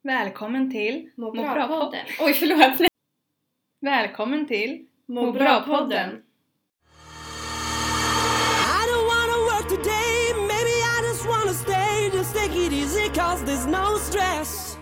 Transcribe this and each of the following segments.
Välkommen till Må bra-podden. Oj, förlåt. Välkommen till Må bra-podden. I don't wanna work today, maybe I just wanna stay. Just take it easy cause there's no stress.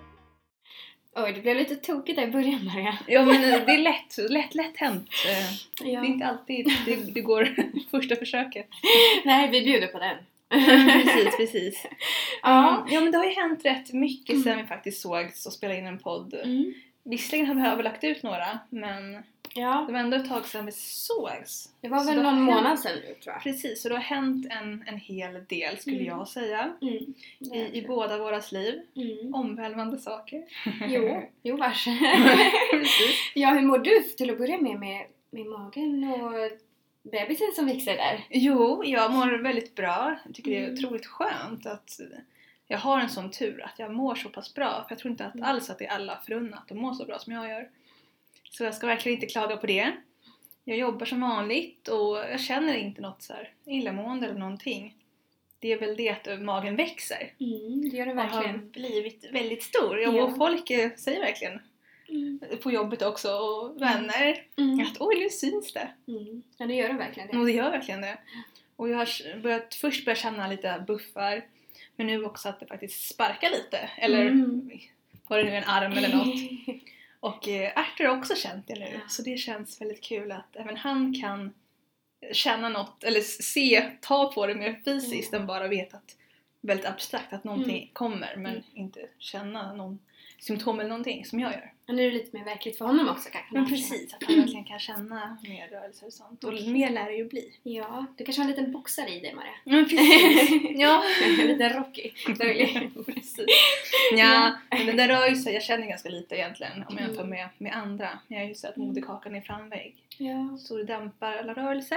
Oj, det blev lite tokigt där i början, Maria. Ja, men det är lätt hänt. Ja. Det är inte alltid det går första försöket. Nej, vi bjuder på den. Precis. Ja. Ja, men det har ju hänt rätt mycket sen vi faktiskt sågs och spelade in en podd. Visserligen har vi överlagt ut några, men Ja, det var ändå ett tag sedan vi sågs. det var Så väl det har någon hänt- månad sedan nu, tror jag. Precis, så det har hänt en hel del skulle jag säga. I båda våras liv. Omvälvande saker. Jo vars. Precis. Ja, hur mår du till att börja med magen och bebisen som växer där? Jo, jag mår väldigt bra. Jag tycker det är otroligt skönt att jag har en sån tur att jag mår så pass bra. För jag tror inte alls att det är alla förunnat att må så bra som jag gör. Så jag ska verkligen inte klaga på det. Jag jobbar som vanligt och jag känner inte något så här illamående eller någonting. Det är väl det att magen växer. Det gör det Och har verkligen. blivit väldigt stor. Ja. Och folk säger verkligen på jobbet också och vänner att oj, nu syns det. Ja, det gör det verkligen det. Och det gör verkligen det. Och jag har först börjat känna lite buffar. Men nu också att det faktiskt sparkar lite. Eller var det nu en arm eller något. Och Arthur har också känt det nu. Så det känns väldigt kul att även han kan känna något. Eller ta på det mer fysiskt än bara veta att väldigt abstrakt att någonting kommer. Men inte känna någon symptom eller någonting som jag gör. Och nu är det lite mer verkligt för honom också kanske. Men precis, att han verkligen kan känna mer rörelser och sånt. Och mer lär det ju bli. Ja, du kanske har en liten boxare i dig, Maria. Men precis. Ja. En liten Rocky. Precis. Ja, men det där rör ju sig, jag känner ganska lite egentligen om jag jämför med andra. Jag är ju så att moderkakan är framvägg. Ja. Så det dämpar alla rörelser.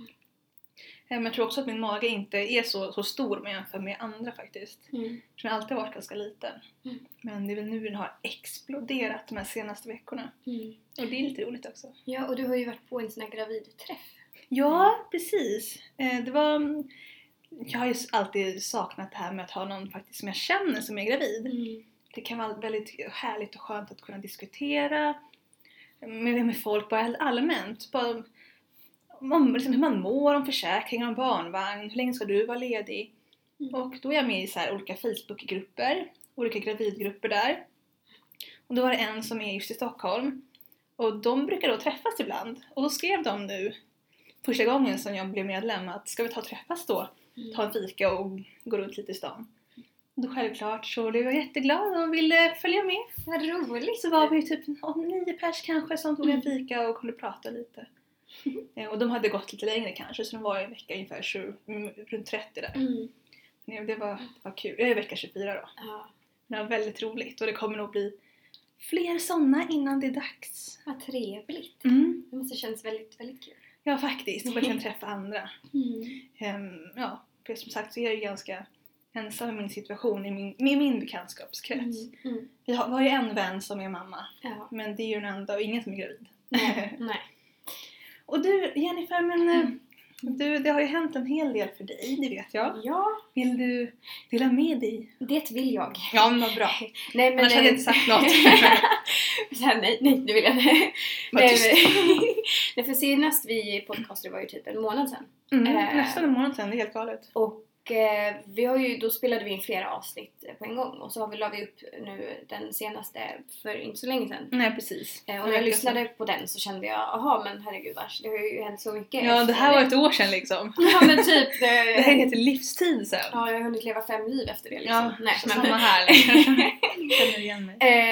Men jag tror också att min mage inte är så stor om jag jämför med andra faktiskt. Så den har alltid varit ganska liten. Men det är väl nu den har exploderat de här senaste veckorna. Och det är lite roligt också. Ja, och du har ju varit på en sån här gravidträff. Ja, precis. Jag har ju alltid saknat det här med att ha någon faktiskt som jag känner som är gravid. Det kan vara väldigt härligt och skönt att kunna diskutera med folk bara allmänt. Bara, liksom hur man mår, om försäkringar, om barnvagn, hur länge ska du vara ledig? Och då är jag med i så här olika Facebookgrupper, olika gravidgrupper där. Och då var det en som är just i Stockholm. Och de brukar då träffas ibland. Och då skrev de nu, första gången som jag blev medlem, att ska vi ta och träffas då? Ta en fika och gå runt lite i stan. Och då självklart så blev jag jätteglad och ville följa med. Vad roligt. Så var vi typ 9 pers kanske som tog en fika och kunde prata lite. Och de hade gått lite längre kanske, så de var i en vecka ungefär runt 30 där. Men det var kul. Jag är i vecka 24 då. Ja. Det var väldigt roligt och det kommer nog bli fler sådana innan det är dags. Vad trevligt. Det måste kännas väldigt, väldigt kul. Ja, faktiskt. Och verkligen träffa andra. Ja, för som sagt så är jag ganska ensam i min situation med min bekantskapskrets. Vi har ju en vän som är mamma. Ja. Men det är ju en enda och ingen som är gravid. Nej. Och du, Jennifer, men det har ju hänt en hel del för dig, det vet jag. Ja, Vill du dela med dig? det vill jag. Ja, men vad bra. Nej, men Annars hade jag inte sagt något. Så här, nej, det vill jag inte. Vad tyst. Nej, för senast vi podcastade var ju typ en månad sedan. Nästan en månad sedan, det är helt galet. Och då spelade vi in flera avsnitt på en gång. Och så la vi upp nu den senaste för inte så länge sedan. Nej, precis. Och när jag lyssnade på den så kände jag, aha, men herregud vars, det har ju hänt så mycket. Ja, det här var ett år sedan liksom. Ja, men typ. Det här är helt livstid sen. Ja, jag har hunnit leva 5 liv efter det liksom. Ja, nej, så samma här. Känner igen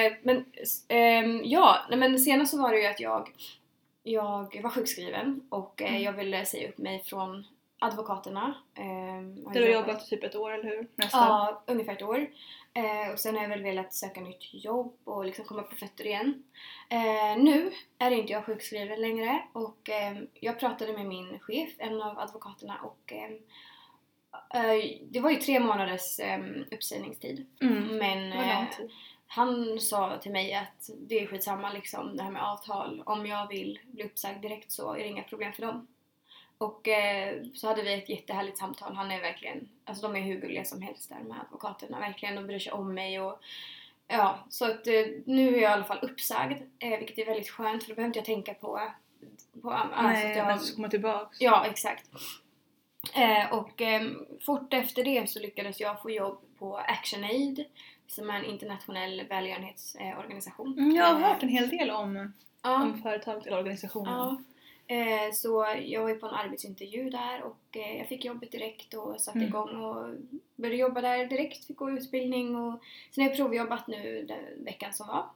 mig. Men senast så var det ju att jag var sjukskriven och jag ville säga upp mig från advokaterna. Du har jobbat typ ett år, eller hur? Nästan. Ja, ungefär ett år. Och sen har jag väl velat söka nytt jobb och liksom komma på fötter igen. Nu är inte jag sjukskriven längre och jag pratade med min chef, en av advokaterna, och det var ju 3 månaders uppsägningstid. Men han sa till mig att det är skitsamma liksom, det här med avtal. Om jag vill bli uppsagd direkt så är det inga problem för dem. Och så hade vi ett jättehärligt samtal. Han är verkligen, alltså de är hur gulliga som helst där med advokaterna. Verkligen, de bryr sig om mig och Ja, så att nu är jag i alla fall uppsagd, vilket är väldigt skönt för då behöver inte jag tänka på nej, att jag ska komma tillbaka. Ja, exakt. Och fort efter det så lyckades jag få jobb på ActionAid, som är en internationell välgörenhetsorganisation. Jag har hört en hel del om företaget eller organisationen. Ja. Så jag var ju på en arbetsintervju där och jag fick jobbet direkt och satte igång och började jobba där direkt, fick gå utbildning och sen har jag provjobbat nu den veckan som var.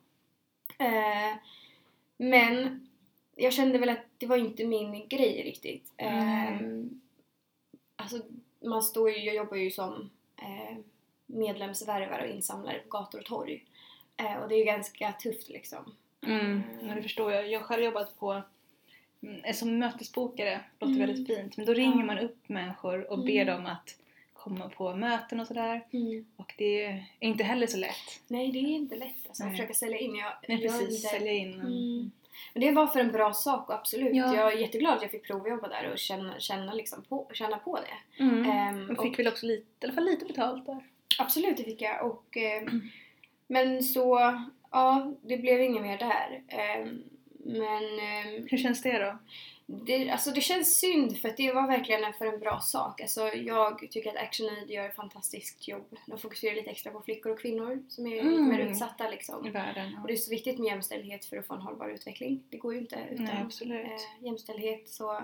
Men jag kände väl att det var inte min grej riktigt. Alltså jag jobbar ju som medlemsvärvare och insamlare på gator och torg. Och det är ju ganska tufft liksom. Ja, det förstår jag. Jag har själv jobbat på som mötesbokare, låter väldigt fint. Men då ringer man upp människor och ber dem att komma på möten och sådär. Och det är inte heller så lätt. Nej, det är inte lätt. Alltså, att försöka sälja in. Sälja in. Men det var för en bra sak och absolut. Ja. Jag är jätteglad att jag fick provjobba där och känna på det. Och fick väl också i alla fall lite betalt där. Absolut, det fick jag. Och, men så, ja, det blev inget mer där. Men hur känns det då? Det känns synd för att det var verkligen för en bra sak. Alltså, jag tycker att ActionAid gör ett fantastiskt jobb. De fokuserar lite extra på flickor och kvinnor som är lite mer utsatta liksom. I världen. Ja. Och det är så viktigt med jämställdhet för att få en hållbar utveckling. Det går ju inte utan jämställdhet. Så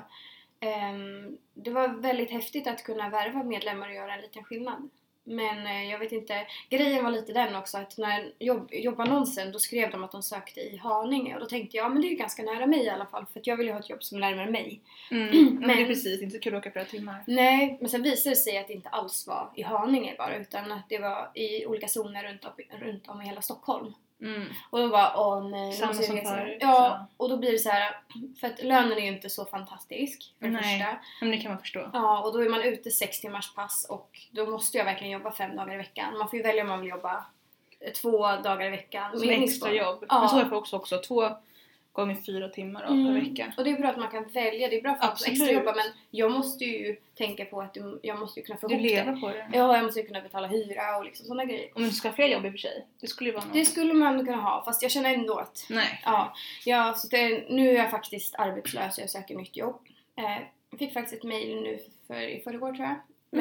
det var väldigt häftigt att kunna värva medlemmar och göra en liten skillnad. Men jag vet inte, grejen var lite den också att när jobbannonsen då skrev de att de sökte i Haninge och då tänkte jag, men det är ju ganska nära mig i alla fall för att jag vill ju ha ett jobb som är närmare mig. Men det är precis, inte så kul att åka flera timmar. Nej, men sen visade det sig att det inte alls var i Haninge bara utan att det var i olika zoner runt om i hela Stockholm. Och då bara, nej. Samma som förut. Ja, och då blir det så här, för att lönen är ju inte så fantastisk för det första. Men det kan man förstå. Ja, och då är man ute 6 timmars pass och då måste jag verkligen jobba 5 dagar i veckan. Man får ju välja om man vill jobba 2 dagar i veckan. Som extra jobb. Ja. Men så är det också 2 gånger 4 timmar per vecka. Och det är bra att man kan välja, det är bra för att extra jobba men jag måste ju tänka på att jag måste ju kunna få ihop det. Du lever på det. Ja, jag måste ju kunna betala hyra och liksom sådana grejer. Om du ska ha fler jobb i och för sig, det skulle ju vara något. Det skulle man kunna ha, fast jag känner ändå att... Nej. Ja så nu är jag faktiskt arbetslös och jag söker nytt jobb. Jag fick faktiskt ett mejl nu i förrgår tror jag.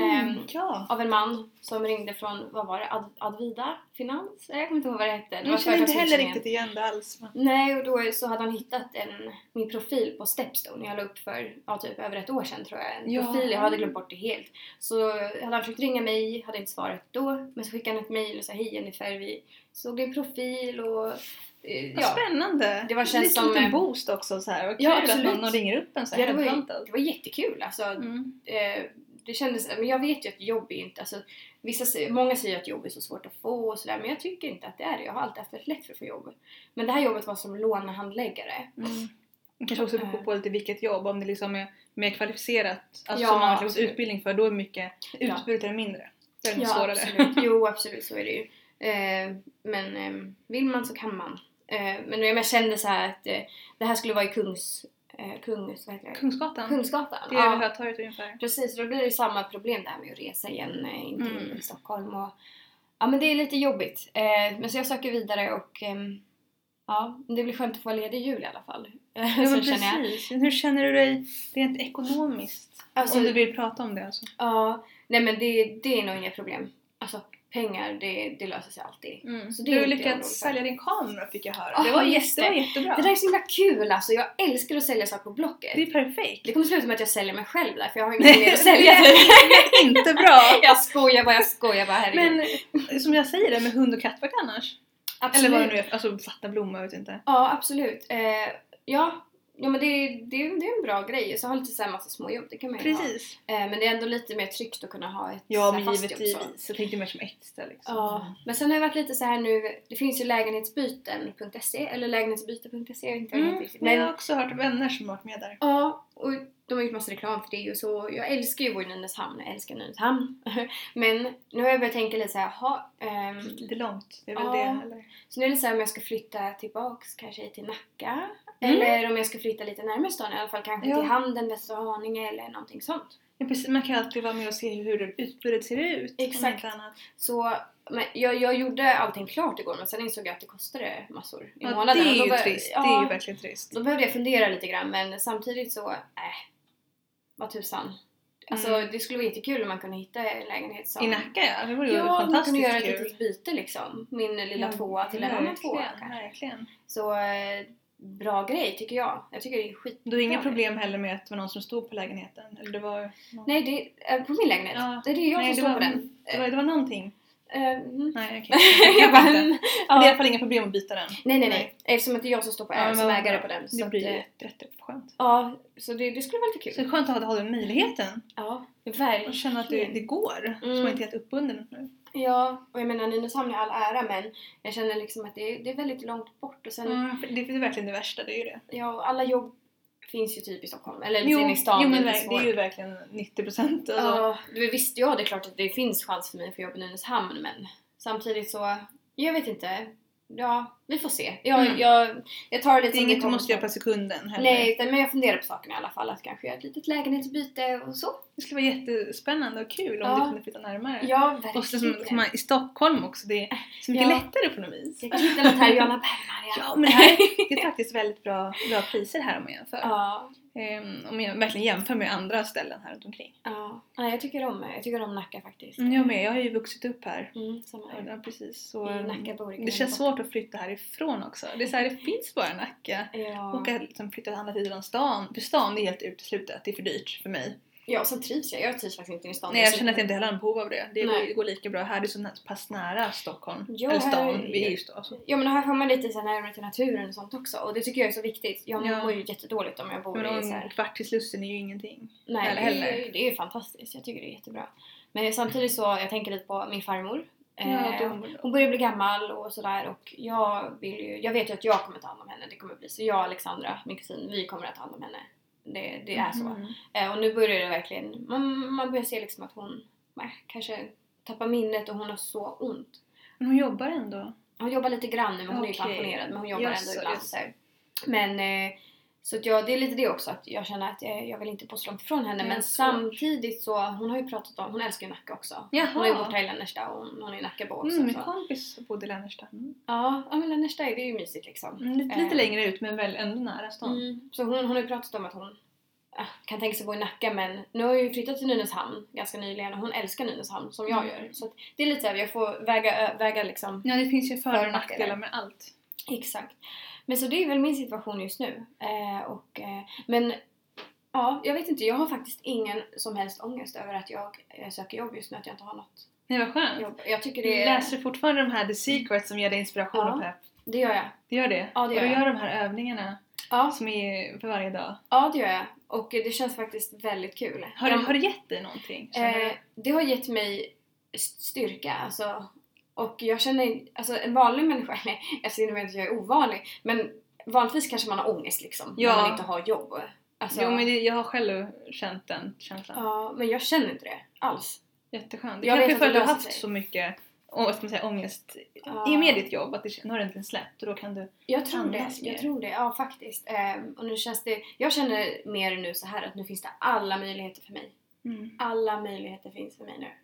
Av en man som ringde från, vad var det? Advida Finans? Jag kommer inte ihåg vad det hette. Jag känner inte heller riktigt igen det alls. Men... Nej, och då så hade han hittat min profil på Stepstone. Jag la upp för typ över 1 år sedan tror jag. En profil, jag hade glömt bort det helt. Så hade han försökt ringa mig, hade inte svarat då. Men så skickade han ett mejl och sa, hej Jennifer, vi såg din profil och... Vad spännande! Det var känns som en boost också så här. Och kul att någon ringer upp en så här. Det var jättekul. Alltså, det kändes, men jag vet ju att jobb är inte, alltså, många säger att jobb är så svårt att få och sådär, men jag tycker inte att det är det. Jag har alltid haft ett lätt för att få jobb. Men det här jobbet var som lånehandläggare. Kanske också beror på lite vilket jobb, om det liksom är mer kvalificerat, alltså som man har fått utbildning för, då är mycket utbudet är mindre. Det är lite svårare. Absolut. Jo, absolut, så är det ju. Men vill man så kan man. Men jag kände så här att det här skulle vara i Kungsgatan. Kungsgatan. Det är över Hötorget ungefär. Precis, då blir det samma problem där med att resa igen in till Stockholm. Och, ja, men det är lite jobbigt. Men så jag söker vidare och det blir skönt att få ledig jul i alla fall. Ja, men precis. Hur känner du dig rent ekonomiskt? Alltså, om du vill prata om det alltså. Ja, nej men det är nog inga problem. Alltså pengar, det löser sig alltid. Så det du har lyckats sälja din kamera fick jag höra. Det var jättebra. Det där är så himla kul alltså. Jag älskar att sälja saker på Blocket. Det är perfekt. Det kommer sluta med att jag säljer mig själv där. För jag har inget mer att sälja. Det är inte bra. Jag skojar bara herregud. Men som jag säger det med hund och kattverk annars. Absolut. Eller vad det nu är. Alltså fatta blomma, jag vet inte. Ja, absolut. Ja, men det är en bra grej. Så har lite så här massa små jobb, det kan man ju precis ha. Men det är ändå lite mer tryggt att kunna ha ett men fast givetvis. jobb. Så jag tänkte mer som extra liksom. Ja, men sen har jag varit lite så här nu. Det finns ju lägenhetsbyten.se eller lägenhetsbyte.se, jag inte riktigt. Men jag har också hört vänner som har varit med där. Ja, och de har gjort massa reklam för det och så. Jag älskar ju Nynäshamn, jag älskar Nynäshamn. Men nu har jag börjat tänka lite så här, lite långt, det är väl det eller? Så nu är det så här om jag ska flytta tillbaks kanske till Nacka. Eller om jag ska flytta lite närmare stan i alla fall, kanske till Handen, Västra Haninge eller någonting sånt. Ja, precis. Man kan alltid vara med och se hur utbudet ser ut. Exakt. Så Men jag gjorde allting klart igår, men sen insåg jag att det kostade massor i månaden. Det är ju trist. Det är ju verkligen trist. Då behövde jag fundera lite grann, men samtidigt så, vad tusan. Alltså det skulle vara jättekul om man kunde hitta en lägenhet som... I Nacka, ja. Det vore ju fantastiskt man kunde göra kul. ett litet byte liksom. Min lilla tvåa till en annan tvåa kanske. Verkligen. Så bra grej tycker jag. Jag tycker det är skitbra. Du har inga problem heller med att det var någon som stod på lägenheten? Eller det var någon... Nej, det är på min lägenhet. Ja. Det är jag som står på den. Det var någonting. Nej, okej. Jag bara, det är i alla fall inga problem att byta den. Nej. Eftersom att det är jag som står på som ägare på den. Det blir jätteskönt. Ja, så det skulle vara lite kul. Så det är skönt att ha den möjligheten. Ja, verkligen. Och känna att det går. Så man inte är helt uppbunden nu. Ja, och jag menar Nynäshamn är all ära, men jag känner liksom att det är väldigt långt bort. Och sen, det är verkligen det värsta, det är ju det. Ja, och alla jobb finns ju typ i Stockholm. Eller liksom i stan. Jo, men det är ju verkligen 90%. Ja, visst, ja, det är klart att det finns chans för mig att få jobba i Nynäshamn, men samtidigt så, jag vet inte. Ja, vi får se. Jag tar det är inget du måste göra på sekunden heller. Nej, men jag funderar på sakerna i alla fall. Att kanske göra ett litet lägenhetsbyte och så. Det skulle vara jättespännande och kul om du kunde flytta närmare. Ja, verkligen. Och så som i Stockholm också. Det är så mycket lättare på något vis. Jag kan hitta något här i Johanna Bergman. Ja, men det är faktiskt väldigt bra priser här om man jämför. Ja. Om jag verkligen jämför med andra ställen här runt omkring. Ja, jag tycker om Nacka faktiskt. Jag har ju vuxit upp här. Samma här. Ja, precis. Så, det känns svårt att flytta härifrån också. Det är så här, det finns bara Nacka. Ja. Och att liksom flytta till andra sidan stan. För stan, det är helt uteslutet. Det är för dyrt för mig. Ja, och sen trivs jag. Jag trivs faktiskt inte i stan. Nej, jag känner att jag inte heller har en behov av det. Det går lika bra. Här är så pass nära Stockholm. Ja, eller stan. Vi är ju stan. Ja, men här får man lite så närmare till naturen och sånt också. Och det tycker jag är så viktigt. Jag mår ju jättedåligt om jag bor i så här. Men kvart till Slussen är ju ingenting. Nej, det är fantastiskt. Jag tycker det är jättebra. Men samtidigt så, jag tänker lite på min farmor. Hon börjar bli gammal och sådär. Och jag vet ju att jag kommer ta hand om henne. Det kommer bli så. Jag och Alexandra, min kusin, vi kommer att ta hand om henne. Det är så. Och nu börjar det verkligen, man börjar se liksom att hon kanske tappar minnet och hon har så ont. Men hon jobbar ändå? Hon jobbar lite grann nu, men hon är ju pensionerad. Men hon jobbar ändå ibland. Så. Men så att det är lite det också, att jag känner att jag vill inte på så långt ifrån henne. Men samtidigt så, hon har ju pratat om, hon älskar ju Nacka också. Jaha. Hon är ju borta i Lännersta och hon är i Nackabo också. Min kompis bodde i Lännersta. Ja, men Lännersta är ju mysigt liksom. Lite längre ut, men väl ändå nära stan. Så hon har ju pratat om att hon kan tänka sig bo i Nacka, men nu har jag ju flyttat till Nynäshamn ganska nyligen och hon älskar Nynäshamn som jag gör. Så att det är lite så här, jag får väga liksom. Ja, det finns ju för- och nackdelar med allt. Exakt. Men så det är väl min situation just nu. Men ja, jag vet inte, jag har faktiskt ingen som helst ångest över att jag söker jobb just nu, att jag inte har något. Nej, vad skönt. Jobb. Jag tycker det läser du fortfarande de här The Secrets som ger dig inspiration och pepp? Det gör jag. Det gör det? Ja, det gör och du jag. gör de här övningarna som är för varje dag? Ja, det gör jag. Och det känns faktiskt väldigt kul. Har det gett dig någonting? Det har gett mig styrka, alltså. Och jag känner, alltså en vanlig människa, jag säger inte att jag är ovanlig, men vanligtvis kanske man har ångest liksom, när man inte har jobb. Alltså, jo, men jag har själv känt den känslan. Ja, men jag känner inte det alls. Jätteskönt. Det kanske för att du har haft så mycket ångest i med ditt jobb, att nu har det inte släppt och då kan du jag tror det, ja faktiskt. Och nu känns det, jag känner mer nu så här att nu finns det alla möjligheter för mig. Alla möjligheter finns för mig nu.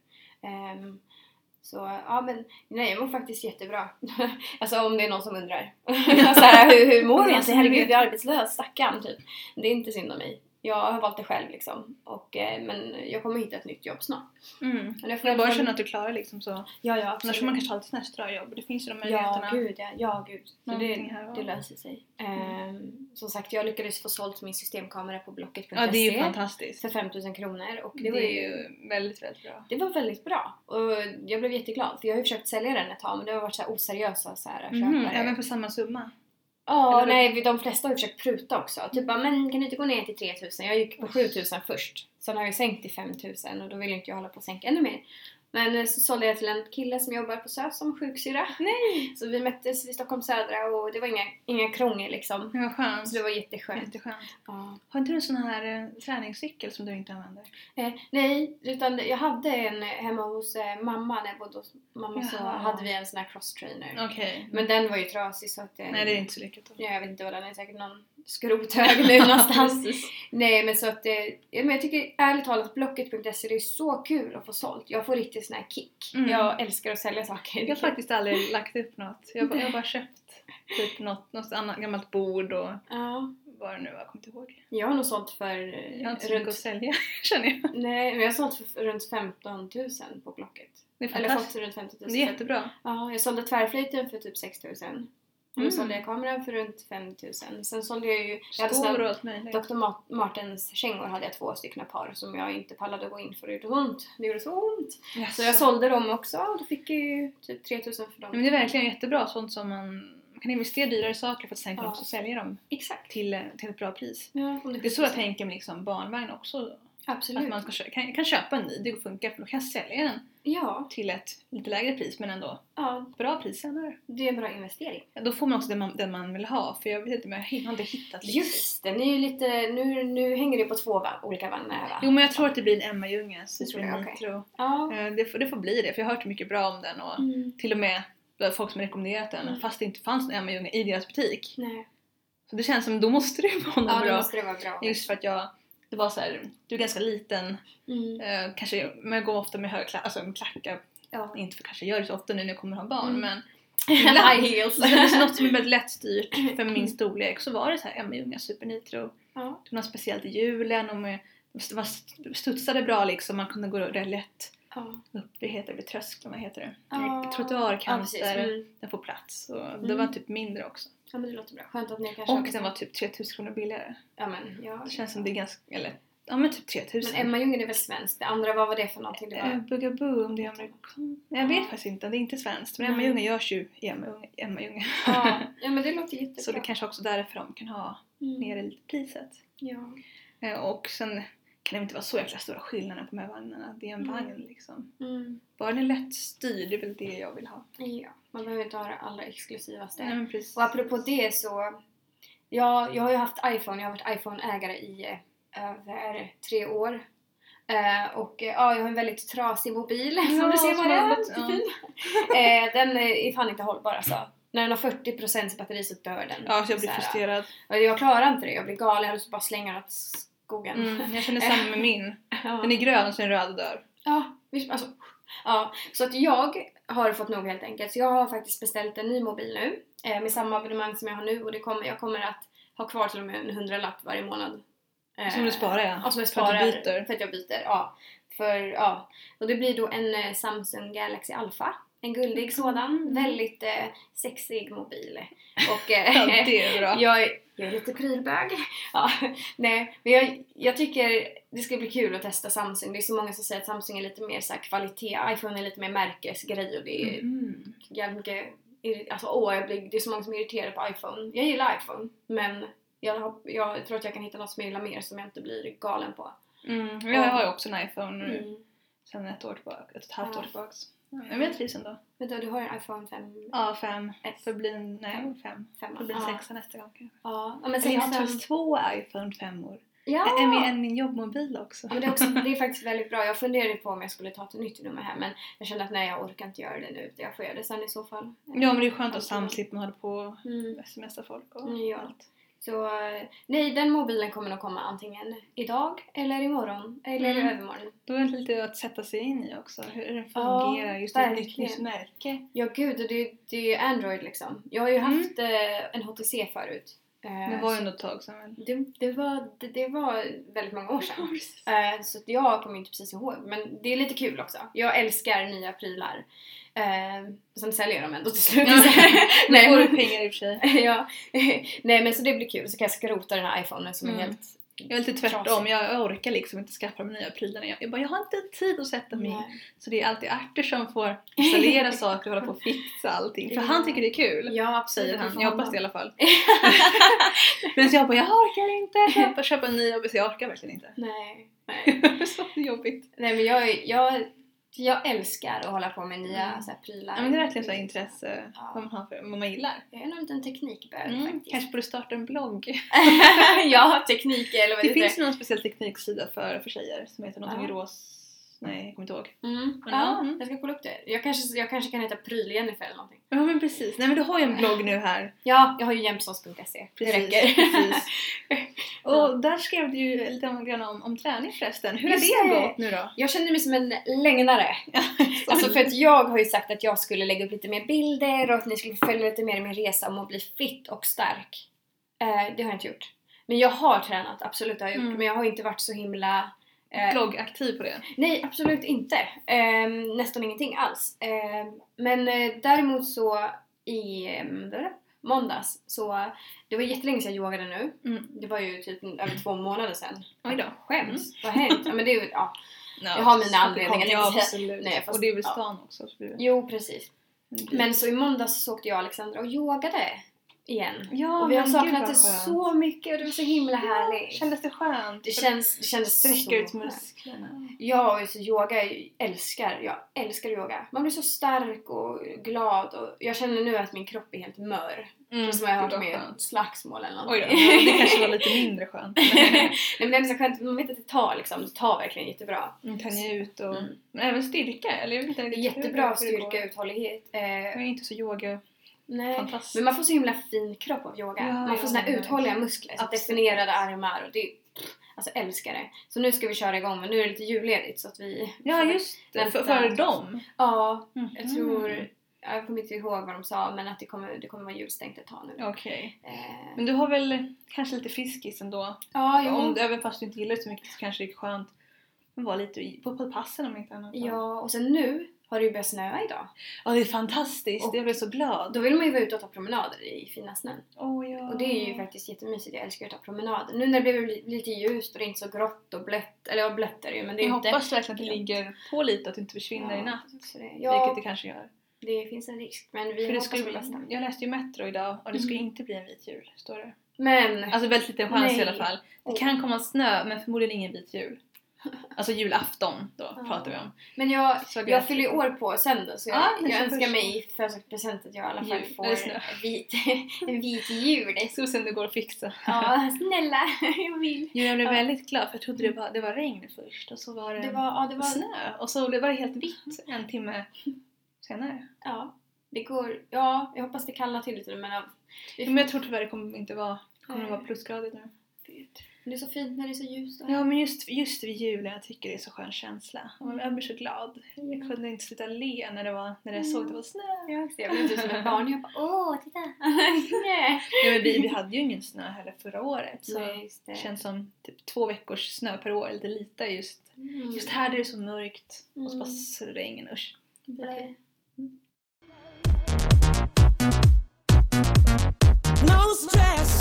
Så ja, men nej, jag mår faktiskt jättebra. Alltså om det är någon som undrar. Så här, hur mår jag egentligen? Herregud, jag är arbetslös, stackarn typ. Det är inte synd om mig. Jag har valt det själv liksom. Men jag kommer hitta ett nytt jobb snart. Jag bara känner att du klarar liksom så. Ja, annars får man kanske ha lite nästra jobb. Det finns ju de möjligheterna. Ja, gud. Så det löser sig. Som sagt, jag lyckades få sålt min systemkamera på Blocket.se. Ja, det är ju fantastiskt. För 5 000 kronor. Och det är ju väldigt, väldigt bra. Det var väldigt bra. Och jag blev jätteglad. För jag har ju försökt sälja den ett tag. Men det har varit så här oseriösa så här köpare. Även för samma summa? Ja, nej, de flesta har ju försökt pruta också. Typ bara, men kan du inte gå ner till 3 000? Jag gick på 7 000 först. Sen har jag sänkt till 5 000 och då vill inte jag hålla på att sänka ännu mer. Men så sålde jag till en kille som jobbar på SÖS som sjuksyra. Nej! Så vi möttes vid Stockholm Södra och det var inga krångel liksom. Det var skönt. Så det var jätteskönt. Ja. Har inte du en sån här träningscykel som du inte använder? Nej, utan jag hade en hemma hos mamma. När jag bodde hos mamma så hade vi en sån här cross-trainer. Okay. Men den var ju trasig så att... nej, det är inte så lyckat. Jag vet inte vad den är, säkert någon skrothög nu någonstans. Nej, men så att men jag tycker ärligt talat att Blocket.se, det är så kul att få sålt. Jag får riktigt sån här kick. Jag älskar att sälja saker. Jag har faktiskt aldrig lagt upp något. Jag har bara köpt typ något annat gammalt bord och vad det nu var, jag kommer inte ihåg. Jag har nog sålt för jag har inte så mycket att sälja, känner jag. Nej, men jag har sålt för runt 15 000 på Blocket. Det är eller fått runt 50 000. Det är jättebra. Ja, jag sålde tvärflöjten för typ 6 000. Och sålde jag kameran för runt 5 000. Sen sålde jag ju... Skor och allt möjligt. Dr. Martens kängor hade jag 2 stycken par som jag inte pallade gå in för. Det gjorde ont. Det gjorde så ont. Yes. Så jag sålde dem också och då fick jag ju typ 3 000 för dem. Men det är verkligen jättebra. Sånt som man kan investera dyrare saker för att sen kan också sälja dem. Exakt. Till ett bra pris. Ja, det är så jag tänker med liksom barnvagn också. Absolut. Att man kan köpa en ny, det funkar för då kan jag sälja den till ett lite lägre pris men ändå bra pris senare. Det är en bra investering. Då får man också den man vill ha, för jag vet inte, men jag har inte hittat liksom. Just det, ni är ju lite, nu hänger det på 2 olika vagnar här, va? Jo, men jag tror att det blir en Emma Ljunga Supernitro. Okay. Det får bli det, för jag har hört mycket bra om den och till och med folk som har rekommenderat den fast det inte fanns någon Emma Ljunga i deras butik. Nej. Så det känns som då måste det vara något bra. Ja, då måste det vara bra. Just för att det var så här, du är ganska liten, kanske, men jag går ofta med med klackar, inte för kanske jag gör det så ofta nu när jag kommer ha barn, men high heels. Det är något som är väldigt lättstyrt för min storlek, så var det så här Emma Ljunga Supernitro. Det var något speciellt i julen och det studsade bra liksom, man kunde gå rätt lätt upp, det heter vid trösklarna heter det. Trottoarkanter, den får plats och det var typ mindre också. Ja, men det låter bra. Skönt att ni kanske... Och den var typ 3000 kronor billigare. Ja, men det känns som det är ganska... Eller, men typ 3000. Men Emma Ljunga är väl svenskt? Det andra, vad var det för någonting? Det var... Bugaboo, om det är amerikan... Jag vet faktiskt inte, det är inte svenskt. Men Emma Ljunga görs ju i Emma Ljunga. Ja, men det låter jättebra. Så det kanske också därför de kan ha nere lite priset. Ja. Och sen kan det inte vara så jäkla stora skillnader på de här vagnarna. Det är en vagn liksom. Bara den är lätt styrd, det är väl det jag vill ha. Ja, man behöver inte ha det allra exklusivaste. Nej, men precis. Och apropå det så... Jag har ju haft iPhone, jag har varit iPhone-ägare i över 3 år. Och jag har en väldigt trasig mobil, som du ser vad det är. Den är fan inte hållbar alltså. När den har 40% batteri så dör den. Ja, så jag blir frustrerad. Jag klarar inte det, jag blir galen, jag måste bara slänga den åt skogen. Jag känner samma med min. Den är grön och sen röd och dör. Ja, alltså, så att jag har fått nog helt enkelt. Så jag har faktiskt beställt en ny mobil nu. Med samma abonnemang som jag har nu. Och jag kommer att ha kvar till och med en 100-lapp varje månad. Som du sparar, ja. Som jag sparar för att jag byter. Och det blir då en Samsung Galaxy Alpha. En guldig sådan. Väldigt sexig mobil. Och det är bra. Jag är lite prylbög. Nej, men jag tycker det ska bli kul att testa Samsung. Det är så många som säger att Samsung är lite mer så här kvalitet. iPhone är lite mer märkesgrej och det är jävligt mycket... Alltså, det är så många som är irriterade på iPhone. Jag gillar iPhone, men jag tror att jag kan hitta något som jag gillar mer som jag inte blir galen på. Jag har ju också en iPhone nu. Sen ett och ett halvt år tillbaka. Jag vet trivs ändå. Vänta, du har en iPhone 5? Ja, 5. Det blir 5. Det blir 6 nästa gång. Ja, men jag har faktiskt 2 iPhone 5-år. Ja. En min jobbmobil också. Men det är faktiskt väldigt bra. Jag funderade på om jag skulle ta ett nytt nummer här. Men jag kände att nej, jag orkar inte göra det nu. Jag får göra det sen i så fall. Ja, men det är skönt att samslippa man håller på smsar folk och allt. Så nej, den mobilen kommer nog komma antingen idag eller imorgon eller övermorgon. Då är det lite att sätta sig in i också. Hur den fungerar, just ett nytt märke. Ja gud, det är Android liksom. Jag har ju haft en HTC förut. Det var ju ändå ett tag sedan väl? Det var väldigt många år sedan. Så jag kommer inte precis ihåg. Men det är lite kul också. Jag älskar nya prylar. Sen säljer jag dem ändå till slut. Nej, får du pengar i och för sig. Ja. Nej, men så det blir kul. Så kan jag skrota den här iPhonen som är helt... Jag är lite tvärtom. Jag orkar liksom inte skaffa de nya prylarna. Jag har inte tid att sätta mig in. Så det är alltid Arthur som får installera saker och hålla på och fixa allting. För han tycker det är kul. Ja, absolut. Säger han. Jag hoppas det i alla fall. Men så jag orkar inte köpa en ny jobb. Så jag orkar verkligen inte. Nej. Så jobbigt. Nej, men jag älskar att hålla på med nya så här, prylar. Ja, men det är verkligen så här intresse vad man har för vad man gillar. Jag är en liten teknikbög faktiskt. Kanske borde starta en blogg. Ja, teknik eller vad det finns någon speciell tekniksida för tjejer som heter någonting Nej, jag kommer inte ihåg. Jag ska kolla upp det. Jag kanske kan heta Pryl-Jennifer eller någonting. Ja men precis. Nej men du har ju en blogg nu här. Ja, jag har ju jämstås.se. Det räcker. Precis. Och där skrev du ju lite grann om träning förresten. Hur har det gått nu då? Jag känner mig som en lögnare. Alltså för att jag har ju sagt att jag skulle lägga upp lite mer bilder och att ni skulle följa lite mer i min resa om att bli fit och stark. Det har jag inte gjort. Men jag har tränat, absolut har jag gjort. Men jag har inte varit så himla... bloggaktiv på det? Nej, absolut inte. Nästan ingenting alls. Men däremot så i måndags så det var jättelänge sedan jag yogade nu. Det var ju typ över 2 månader sedan. Oj då. Vad har hänt? Ja, men det är ju, jag har mina anledningar. Ja, absolut. Nej, och det är väl stan också. Jo, precis. Men så i måndags så åkte jag och Alexandra och yogade igen. Ja, och vi har saknat det så mycket och det var så himla härligt. Kändes det skönt? Det kändes sträcka ut musklerna. Ja, och så yoga jag älskar yoga. Man blir så stark och glad och jag känner nu att min kropp är helt mör. Som jag har hört med ett slagsmål eller någonting. Oj då, det kanske var lite mindre skönt. Nej, men det är så skönt, man vet att det tar verkligen jättebra. Kan ge ut och men även styrka eller jag vet inte, det är jättebra styrka, uthållighet. Jag är inte så yoga. Nej, men man får så himla fin kropp av yoga. Man får såna här uthålliga muskler, så definierade armar och det alltså älskar det. Så nu ska vi köra igång, men nu är det lite julledigt så att vi... Ja, just det. För dem? Ja, jag tror... Jag kommer inte ihåg vad de sa, men att det kommer vara julstängt ett tag nu. Okej. Men du har väl kanske lite friskis ändå? Ja, även fast du inte gillar det så mycket så kanske det är skönt att vara lite på passen om inte annat. Ja, och sen nu har det ju börjat snöa idag. Ja, det är fantastiskt. Jag blir så glad. Då vill man ju vara ute och ta promenader i fina snön. Ja. Och det är ju faktiskt jättemysigt. Jag älskar att ta promenader. Nu när det blir lite ljust och det är inte så grått och blött. Eller blött är det ju, men det är jag inte... hoppas verkligen att det ligger på lite, att det inte försvinner i natt. Ja, vilket det kanske gör. Det finns en risk, men vi hoppas på det bästa. Jag läste ju Metro idag och det ska inte bli en vit jul, står det. Men... Alltså väldigt liten chans i alla fall. Det kan komma snö, men förmodligen ingen vit jul. Alltså julafton då pratar vi om. Men jag fyller ju år på söndag så jag önskar mig i födelsedagspresent att jag i alla fall får en vit jul. Så sen det går att fixa. Ja, snälla, jag vill. Jag blev väldigt glad för jag trodde det var regn först och så var det var snö. Och så var det helt vitt en timme senare. Ja, det går. Ja, jag hoppas det kallar till lite men jag tror tyvärr det kommer inte vara plusgradigt nu. Men det är så fint när det är så ljust. Ja, men just vid julen jag tycker det är så skön känsla. Jag blir så glad. Jag kunde inte sluta le när jag såg att det var snö. Jag blev inte som ett barn. Jag bara, titta. Ja, men vi hade ju ingen snö heller förra året. Så det känns som typ 2 veckors snö per år. Lite lite just här är det så mörkt. Och så bara regn, usch. No stress.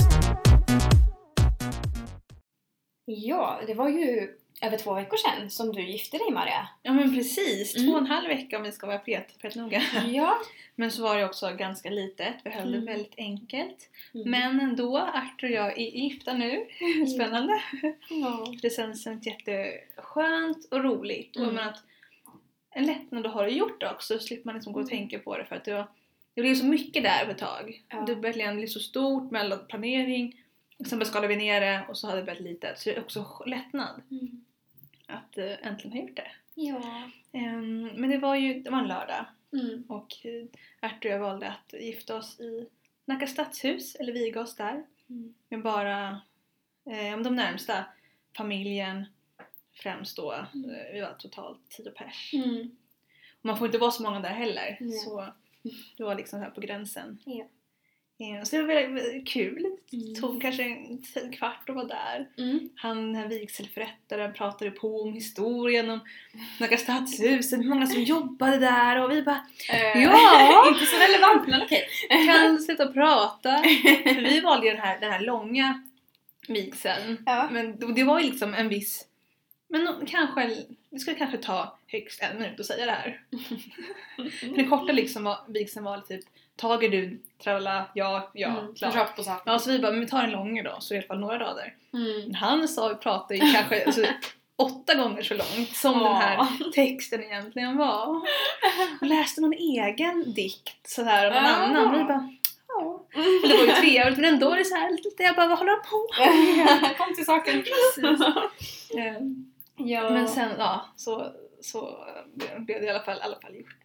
Ja, det var ju över 2 veckor sedan som du gifte dig, Maria. Ja, men precis. 2,5 veckor om vi ska vara pet noga. Ja. Men så var det också ganska litet. Vi höll det väldigt enkelt. Men ändå, Arthur och jag är gifta nu. Spännande. Det känns jätteskönt och roligt. Och men att en lättnad att ha det gjort också. Så slipper man liksom gå och tänka på det. För att det blev så mycket där för ett tag. Det blev så stort med all planering. Sen bara skalade vi ner det och så hade det blivit litet. Så det är också lättnad att äntligen ha gjort det. Ja. Men det var en lördag. Och Arthur och jag valde att gifta oss i Nacka stadshus. Eller viga oss där. Med bara de närmsta familjen. Främst då. Vi var totalt 10 pers. Och man får inte vara så många där heller. Så det var liksom här på gränsen. Ja. Så det var väldigt kul. Det tog kanske en kvart att vara där. Han, den här vigselförrättaren, pratade på om historien om Nacka stadshuset, hur många som jobbade där. Och vi bara, inte så relevant, men okej. Kan sluta prata. För vi valde ju den här långa vigseln. Men det var ju liksom en viss... Men det skulle kanske ta högst 1 minut att säga det här. Den korta liksom vigseln var typ Tager du, tralla, ja, klart. Rakt på sak. Ja, så vi bara, men vi tar en lång då, så i alla fall några rader. Men han pratade ju kanske alltså, 8 gånger så långt som den här texten egentligen var. Och läste någon egen dikt sådär av någon annan. Och vi bara, och det var ju trevligt, men ändå är det så här lite, jag bara, vad håller på? Kom till saken. Precis. Men sen, så så blev det i alla fall gjort.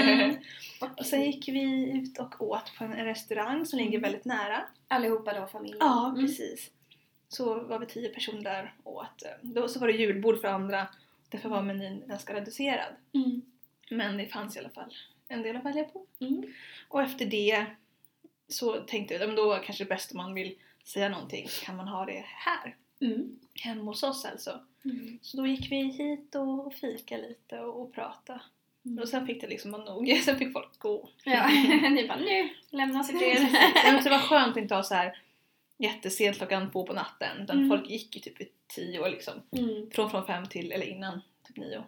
Och sen gick vi ut och åt på en restaurang som ligger väldigt nära. Allihopa då, familjen? Ja, precis. Så var vi 10 personer där och åt. Då så var det julbord för andra. Därför var menyn ganska reducerad. Men det fanns i alla fall en del att välja på. Och efter det så tänkte jag, då kanske det bästa om man vill säga någonting kan man ha det här. Hemma hos oss alltså. Så då gick vi hit och fika lite och prata. Och sen fick det liksom vara nog. Sen fick folk gå. Ja, ni bara nu lämna sig fred. Det var skönt att inte ha så här jättesent klockan 2 på natten. Utan folk gick ju typ vid 10 och liksom. Från 5 till, eller innan typ 9.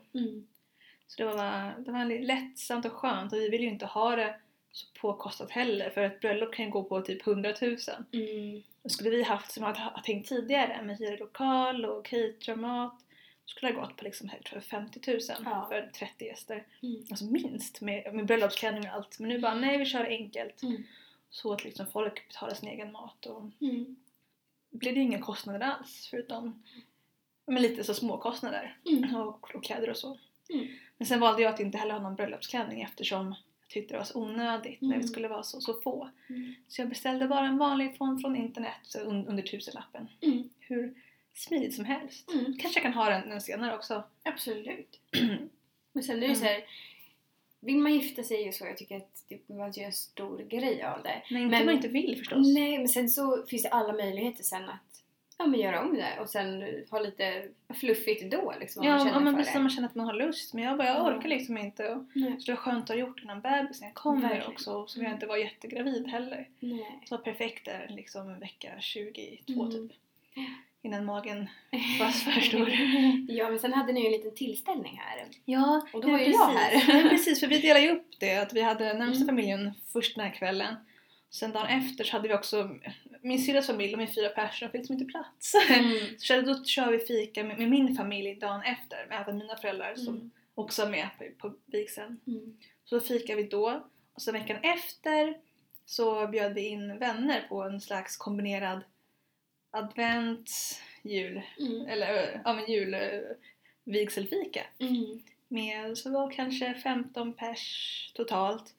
Så det var lättsamt och skönt. Och vi ville ju inte ha det så påkostat heller. För ett bröllop kan ju gå på typ 100 000. Och skulle vi haft som jag hade tänkt tidigare med hyrlokal och catermat, skulle det ha gått på liksom 50 000 för 30 gäster. Alltså minst med bröllopsklänning och allt. Men nu bara nej, vi kör enkelt. Så att liksom folk betalar sin egen mat och blir det inga kostnader alls förutom men lite så små kostnader och kläder och så. Men sen valde jag att inte heller ha någon bröllopsklänning eftersom jag tyckte det var så onödigt när vi skulle vara så få. Så jag beställde bara en vanlig från internet under 1000-lappen. Hur smidigt som helst. Kanske jag kan ha den senare också. Absolut. Men sen är det så här, vill man gifta sig och så, jag tycker att man gör en stor grej av det. Nej, inte man inte vill förstås. Nej, men sen så finns det alla möjligheter sen att göra om det och sen ha lite fluffigt då liksom. Men precis man känner att man har lust. Men jag orkar liksom inte. Och så det var skönt att ha gjort innan bebisen kommer också. Så jag inte var jättegravid heller. Nej. Så var perfekt där liksom vecka 22 typ. Innan magen var för stor. Ja, men sen hade ni ju en liten tillställning här. Ja, och då var ju jag här. Ja, precis, för vi delade ju upp det. Att vi hade närmsta familjen först den här kvällen. Sen dagen efter så hade vi också min syrras familj och min 4 personer fick liksom inte plats. Så då kör vi fika med min familj dagen efter. Med även mina föräldrar som också är med på vigseln. Så då fikar vi då. Och sen veckan efter så bjöd vi in vänner på en slags kombinerad advent, jul vigselfika. Med så var kanske 15 pers totalt.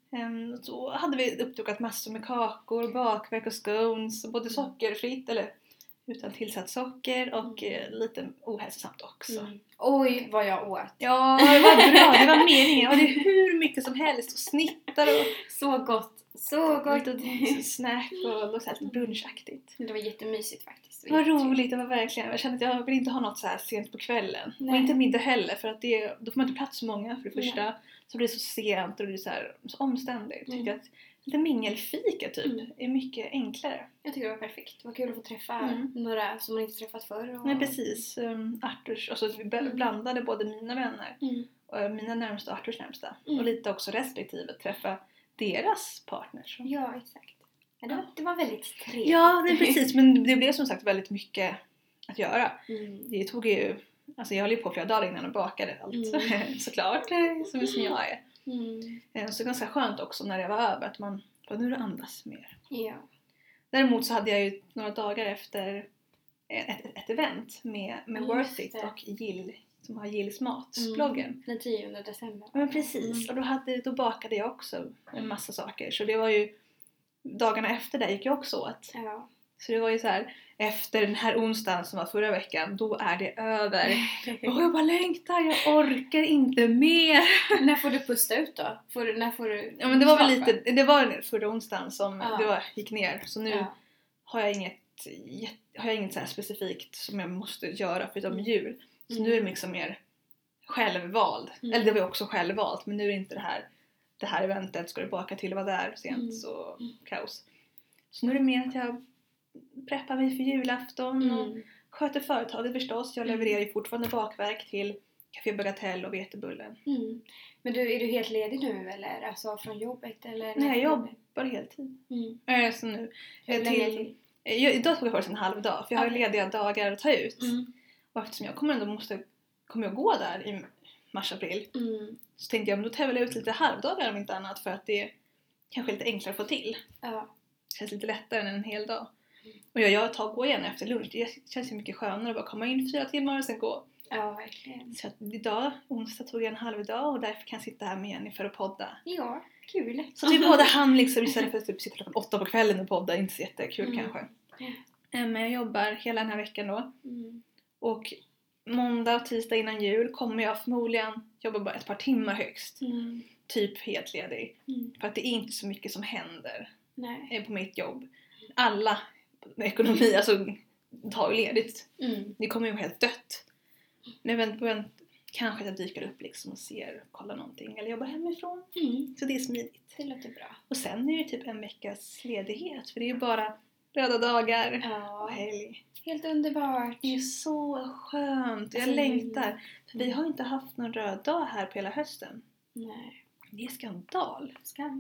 Så hade vi uppdukat massor med kakor, bakverk och scones, både sockerfritt eller utan tillsatt socker och lite ohälsosamt också. Oj, vad jag åt. Ja, det var bra. Det var meningen. Och det är hur mycket som helst och snittar och så gott. Så gott och snack och så här brunchaktigt. Det var jättemysigt faktiskt. Det var roligt, det var verkligen. Jag kände att jag vill inte ha något så här sent på kvällen. Nej. Och inte middag heller för att då får man inte plats så många för det första. Så blir det så sent och det är så här så omständigt. Jag tycker att lite mingelfika typ är mycket enklare. Jag tycker det var perfekt. Det var kul att få träffa några som man inte träffat förr. Nej, precis. Arturs, alltså vi blandade både mina vänner och mina närmsta och Arturs närmsta. Och lite också respektive träffa deras partners. Ja, exakt. Ja, det var väldigt trevligt. Ja, det är precis. Men det blev som sagt väldigt mycket att göra. Det tog ju... Alltså jag höll ju på flera dagar innan och bakade allt. Såklart, som jag är. Så det var ganska skönt också när det var över att man nu andas mer. Ja. Däremot så hade jag ju några dagar efter ett event med Worth It och Jill som har Jills Mat-bloggen. Den 10 december. Men precis, och då bakade jag också en massa saker. Så det var ju dagarna efter det gick jag också åt. Ja. Så det var ju så här, efter den här onsdagen som var förra veckan, då är det över. Och jag bara längtar, jag orkar inte mer. När får du pusta ut då? När får du ja, men det var väl lite, det var förra onsdagen som det gick ner. Så nu har jag inget så här specifikt som jag måste göra förutom jul. Så nu är det liksom mer självvald. Eller det var också självvalt, men nu är det inte det här eventet ska du baka till och vara där sent så kaos. Så nu är det mer att jag preppar mig för julafton och sköter företaget förstås. Jag levererar ju fortfarande bakverk till Café Bagatelle och Vetebullen. Men är du helt ledig nu eller? Alltså från jobbet eller? Nej, jag jobbar heltid. Så nu. Hur länge till? Idag tog jag först en halv dag. För jag har lediga dagar att ta ut. Och eftersom jag kommer jag gå där i mars-april. Så tänkte jag, men då tar jag väl ut lite halvdagar om inte annat. För att det är kanske lite enklare att få till. Ja. Det känns lite lättare än en hel dag. Och jag tar gå igen efter lunch. Det känns ju mycket skönare att bara komma in 4 timmar och sen gå. Ja, verkligen. Så att idag, onsdag, tog jag en halvdag och därför kan jag sitta här med Jenny för att podda. Ja, kul. Så vi båda hann liksom istället för att typ sitta klockan 8 på kvällen och podda, inte så jättekul kanske. Men jag jobbar hela den här veckan då. Och måndag och tisdag innan jul kommer jag förmodligen jobba bara ett par timmar högst. Typ helt ledig. För att det är inte så mycket som händer på mitt jobb. Alla med ekonomi alltså tar ju ledigt. Det kommer ju vara helt dött. Men kanske jag dyker upp liksom och kollar någonting eller jobbar hemifrån. Så det är smidigt. Det låter bra. Och sen är det typ en veckas ledighet. För det är ju bara röda dagar och helg. Helt underbart. Det är så skönt. Jag längtar. För vi har inte haft någon röd dag här på hela hösten. Nej. Det är skandal.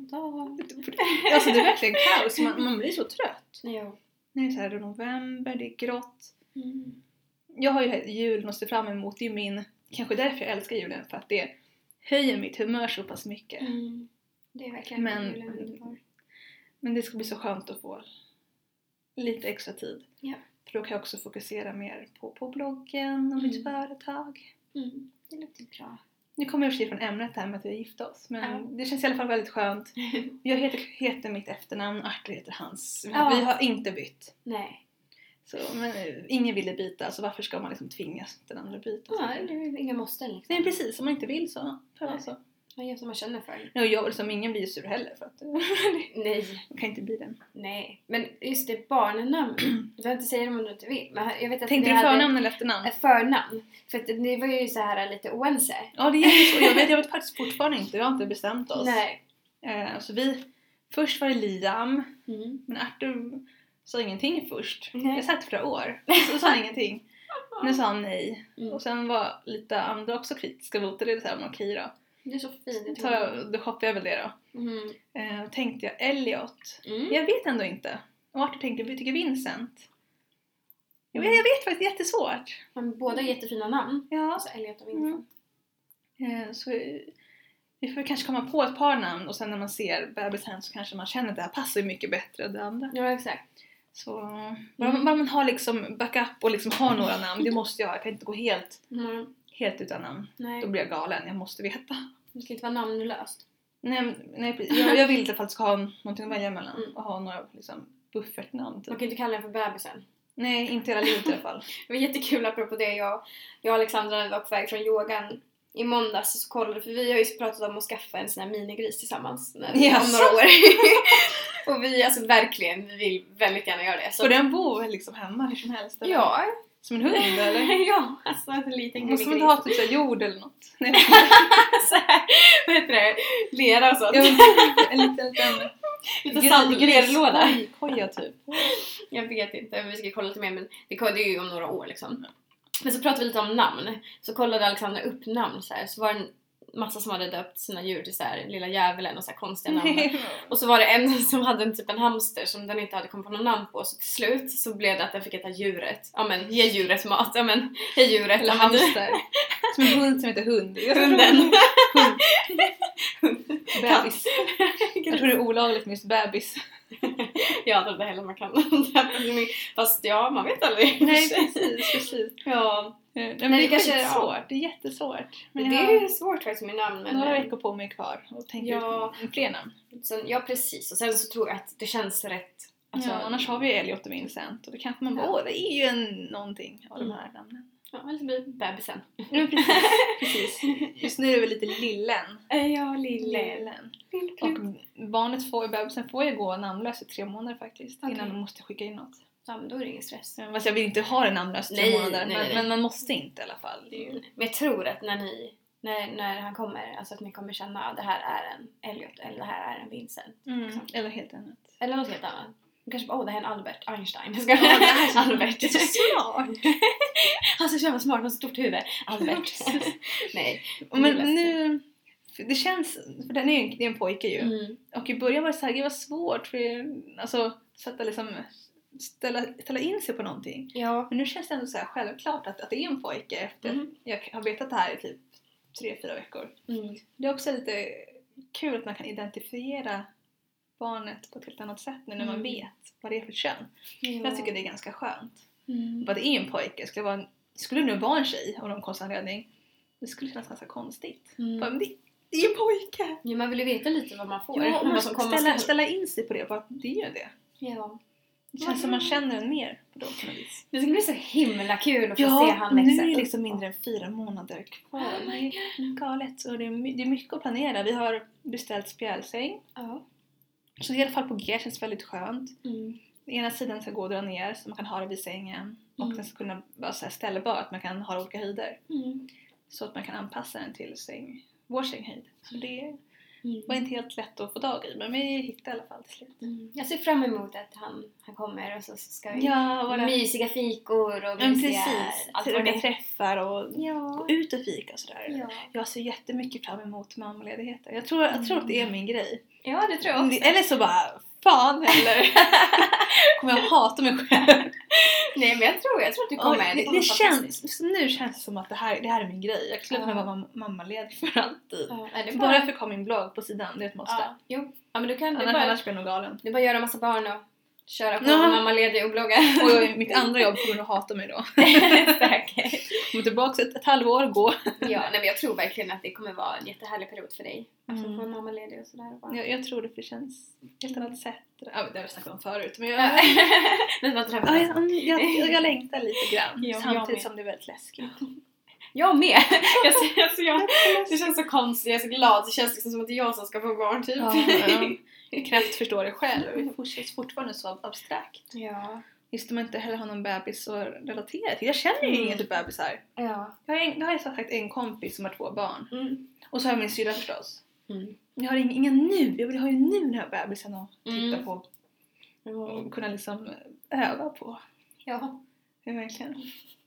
Alltså det är verkligen kaos. Man blir så trött. Ja. Nu är det så här november, det är grått. Jag har ju julen att se fram emot. Det är min, kanske därför jag älskar julen. För att det höjer mitt humör så pass mycket. Det är verkligen men det ska bli så skönt att få lite extra tid. Ja. För då kan jag också fokusera mer på bloggen och mitt företag. Det låter bra. Nu kommer jag från ämnet här med att vi gifta oss. Men det känns i alla fall väldigt skönt. Jag heter mitt efternamn, Arthur heter hans. Vi har inte bytt. Nej. Så, men ingen ville byta, så varför ska man liksom tvingas den andra byta? Ja, det är inga måsten liksom. Nej, precis. Om man inte vill så. Man gör som man känner för. Ja, jag liksom, ingen blir sur heller för att nej. Man kan inte bli den. Nej, men just det, barnnamn. Du behöver inte säga det om du inte vill. Men jag vet att tänkte du förnamn eller efternamn? Förnamn. För att ni var ju så här lite oense. Ja, det är så. Jag vet faktiskt fortfarande inte. Vi har inte bestämt oss. Nej. Så först var det Liam. Men Arthur sa ingenting först. Nej. Jag satt flera år. Så sa han ingenting. Nu sa han nej. Och sen var lite andra också kritiska mot det. Det är så här, okej då. Det är så fint. Då hoppade jag väl det då. Tänkte jag Elliot. Jag vet ändå inte. Och Arthur tycker Vincent. Jag vet faktiskt, det är jättesvårt. Men båda jättefina namn. Ja. Alltså Elliot och Vincent. Så vi får kanske komma på ett par namn. Och sen när man ser bebisen så kanske man känner att det här passar mycket bättre än det andra. Ja, exakt. Så bara man har liksom backup och liksom har några namn. Det måste jag kan inte gå helt utan namn. Nej. Då blir jag galen, jag måste veta. Det ska inte vara namnlöst. Nej, jag vill i alla fall ska ha någonting att välja mellan. Och ha några liksom, buffertnamn. Typ. Man kan inte kalla den för bebisen. Nej, inte hela livet i alla fall. Det var jättekul apropå det. Jag och Alexandra var på väg från yogan i måndags så kollade. För vi har ju pratat om att skaffa en sån här minigris tillsammans om några år. Och vi vi vill väldigt gärna göra det. Så. Får den bo liksom hemma hur som helst? Eller? Ja. Som en hund eller? Ja, alltså en liten minigris. Måste man inte ha typ så jord eller något? Nej. Så här, vad heter det? Lera och sånt. En liten lerlåda. Koja typ. Jag vet inte, vi ska kolla lite mer. Men det är ju om några år liksom. Men så pratade vi lite om namn. Så kollade Alexandra upp namn så här. Så var det en massa som hade döpt sina djur till så här lilla djävulen och så här konstiga namn. Och så var det en som hade en hamster som den inte hade kommit på någon namn på. Så till slut så blev det att den fick äta djuret. Ja men, ge djuret mat. Ja men, ge djuret. Eller hamster. Som en hund som heter hund. Hunden. Bebis. Jag tror det är olagligt med just bebis. Ja, det är det heller man kan. Fast ja, man vet aldrig. Nej, precis. Ja. Men det är kanske svårt. Det är jättesvårt. Men det är ju svårt faktiskt med namn. Men några veckor på mig kvar och tänker fler namn. Sen, ja, precis. Och sen så tror jag att det känns rätt. Alltså, annars har vi Elliot och Vincent. Och då kanske man bara, det är ju någonting av de här namnen. Ja, eller så blir det bebisen. Ja, precis. Just nu är det väl lite lillen. Ja, lillen. Och bebisen får ju gå namnlös i 3 månader faktiskt. Okay. Innan man måste skicka in något. Ja, men då är det ingen stress. Fast jag vill inte ha det namnlös 3 månader. Men man måste inte i alla fall. Det är ju... Men jag tror att när han kommer, alltså att ni kommer känna att det här är en Elliot eller det här är en Vincent. Liksom. Eller helt annat. Eller något helt annat. Kanske bara, det här är en Albert Einstein. Det här är Albert. Det är så smart. Han ska köra smart med stort huvud. Albert. Nej. Men nu... Det känns... För det är en pojke ju. Och i början var det så här, det var svårt. För, alltså, ställa in sig på någonting. Ja. Men nu känns det ändå så här självklart att det är en pojke. Efter jag har vetat det här i typ 3-4 veckor. Det är också lite kul att man kan identifiera barnet på ett helt annat sätt nu när man vet vad det är för kön. Jag tycker det är ganska skönt. Vad det är en pojke. Skulle det vara en skulle nu vara en tjej av någon konstig anledning, det skulle kännas ganska konstigt. Bara, men det är ju en pojke! Ja, man vill ju veta lite vad man får. Ja, och vad som kommer ställa in sig på det, för att det är ju det. Ja. Det känns som man känner den mer på dem på något vis. Det ska bli så himla kul att få se han växa. Ja, nu är det liksom mindre än 4 månader kvar. Det är galet. Så det är mycket att planera. Vi har beställt spjälsäng. Ja. Så det är i alla fall på G, känns väldigt skönt. Ena sidan ska gå och dra ner så man kan ha det vid sängen. Och den ska kunna vara så här ställbar, att man kan ha olika höjder. Så att man kan anpassa den till vår sänghöjd. Så det var inte helt lätt att få tag i, men vi hittade i alla fall till slut. Jag ser fram emot att han kommer och så ska vi mysiga fikor och mysiga trevliga träffar och gå ut och fika och sådär. Ja. Jag ser jättemycket fram emot mammaledigheter. Jag tror att det är min grej. Ja, det tror jag också. Eller så bara, fan eller kommer jag hata mig själv. Nej, men jag tror att du kommer. Det känns, nu känns det som att det här är min grej. Jag skulle kunna vara mammaledig för alltid. Bara därför kom min blogg på sidan, det är ett måste. Jo. Ja, men du kan annars blir jag nog galen. Du bara göra massa barn och köra på mammaledig och blogga. Och mitt andra jobb kommer du hata mig då. Säkert. Kommer tillbaka ett halvår och gå. Ja, nej, men jag tror verkligen att det kommer vara en jättehärlig period för dig. Alltså få en mammaledig och sådär. Och bara... jag tror det känns helt annat sätt. Ja, det har vi snackat om förut. Men jag längtar lite grann. Samtidigt som det är väldigt läskigt. Jag med! Det känns så konstigt, jag är så glad. Det känns liksom som att det är jag som ska få barn typ. Jag kan knappt förstå det själv. Det känns fortfarande så abstrakt. Ja. Just om man inte heller har någon bebis att relatera till. Jag känner ju ingen typ bebisar. Ja. Jag har sagt en kompis som har 2 barn. Och så har jag min syrra förstås. Jag har ingen nu. Jag har ju nu den här bebisen att titta på. Och kunna liksom öva på. Ja. Det är verkligen.